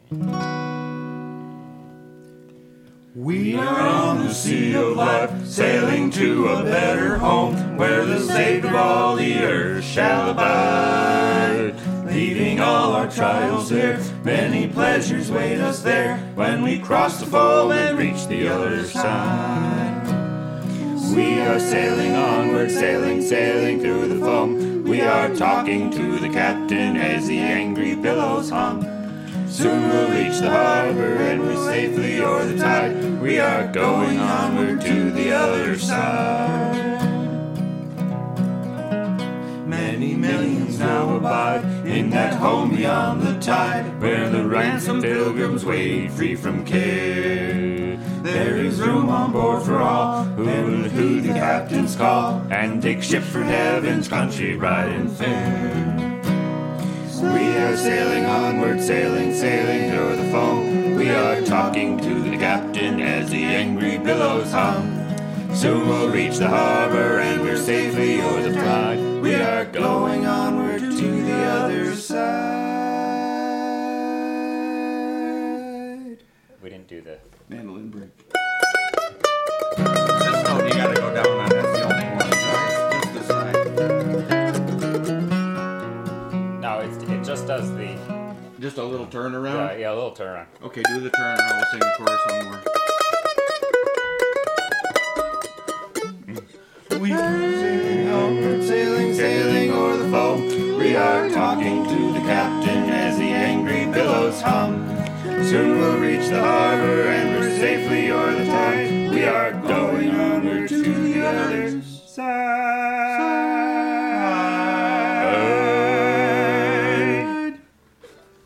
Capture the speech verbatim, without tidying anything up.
We are on the sea of life, sailing to a better home, where the Savior of all the earth shall abide. Leaving all our trials here, many pleasures wait us there, when we cross the foam and reach the other side. We are sailing onward, sailing, sailing through the foam. We are talking to the captain as the angry billows hum. Soon we'll reach the harbor and we're safely o'er the tide. We are going onward to the other side. Many millions now abide in that home beyond the tide, where the ransomed pilgrims wait free from care. There is room on board for all who will heed the captain's call and take ship for heaven's country bright and fair. We are sailing onward, sailing, sailing through the foam. We are talking to the captain as the angry billows hum. Soon we'll reach the harbor and we're safely o'er the tide. We are going onward to the other side. We didn't do the mandolin break. Just no, you gotta go down on that's the only one. Just the side. No, it's, it just does the Just a little turn around? uh, yeah, a little turn around. Okay, do the turn around. We'll sing the chorus one more. We are sailing onward, sailing, sailing o'er the foam. We are talking to the captain as the angry billows hum. Soon we'll reach the harbor and we're safely o'er the tide. We are going onward to the other side.